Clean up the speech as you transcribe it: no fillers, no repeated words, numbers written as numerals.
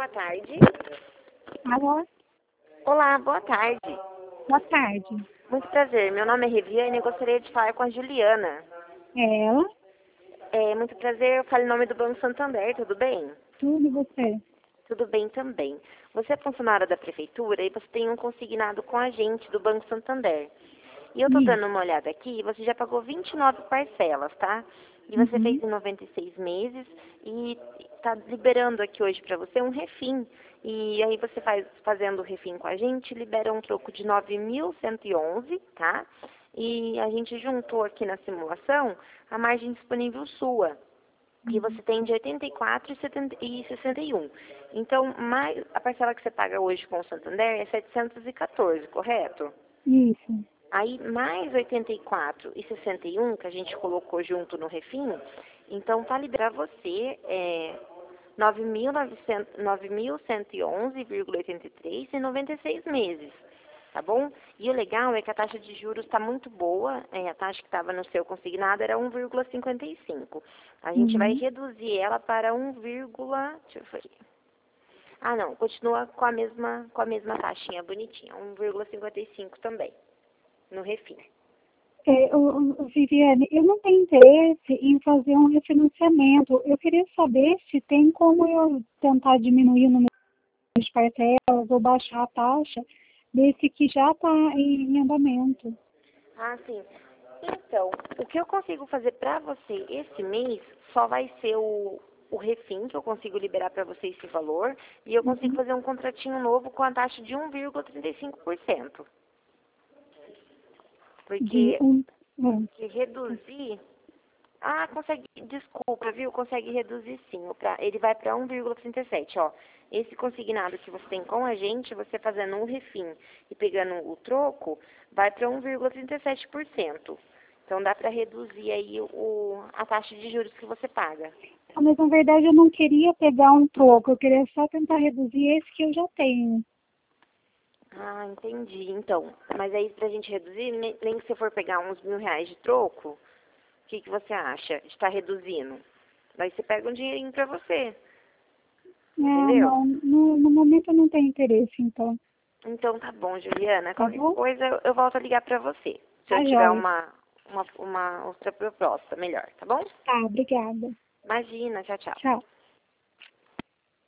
Boa tarde. Alô? Olá, boa tarde. Boa tarde. Muito prazer. Meu nome é Reviane e gostaria de falar com a Juliana. É ela? Muito prazer. Eu falo em nome do Banco Santander, tudo bem? Tudo e você? Tudo bem também. Você é funcionária da prefeitura e você tem um consignado com a gente do Banco Santander. E eu tô dando Isso. uma olhada aqui e você já pagou 29 parcelas, tá? E você fez em 96 meses e tá liberando aqui hoje para você um refim. E aí você fazendo o refim com a gente, libera um troco de 9.111, tá? E a gente juntou aqui na simulação a margem disponível sua, que você tem de 84 e 61. Então, mais a parcela que você paga hoje com o Santander é 714, correto? Isso. Aí, mais 84 e 61, que a gente colocou junto no refim, então, para liberar você, 9.111,83 e 96 meses, tá bom? E o legal é que a taxa de juros está muito boa, a taxa que estava no seu consignado era 1,55. A gente vai reduzir ela para 1, deixa eu ver aqui. Ah, não, continua com a mesma taxinha bonitinha, 1,55 também, no refim. Viviane, eu não tenho interesse em fazer um refinanciamento. Eu queria saber se tem como eu tentar diminuir o número de parcelas ou baixar a taxa desse que já está em andamento. Ah, sim. Então, o que eu consigo fazer para você esse mês só vai ser o refim, que eu consigo liberar para você esse valor, e eu consigo fazer um contratinho novo com a taxa de 1,35%. De Porque um. reduzir... Ah, consegue, desculpa, viu? Consegue reduzir sim. Ele vai para 1,37, ó. Esse consignado que você tem com a gente, você fazendo um refim e pegando o troco, vai para 1,37%. Então dá para reduzir aí a taxa de juros que você paga. Mas na verdade eu não queria pegar um troco, eu queria só tentar reduzir esse que eu já tenho. Ah, entendi. Então, mas aí pra gente reduzir, nem que você for pegar uns R$ 1.000 de troco, o que você acha de estar reduzindo? Daí você pega um dinheirinho pra você, entendeu? Não, no momento eu não tenho interesse, então. Então tá bom, Juliana. Tá Qualquer bom? coisa eu volto a ligar pra você. Se eu Tá tiver jóia. uma outra proposta melhor, tá bom? Tá, obrigada. Imagina, tchau, tchau. Tchau.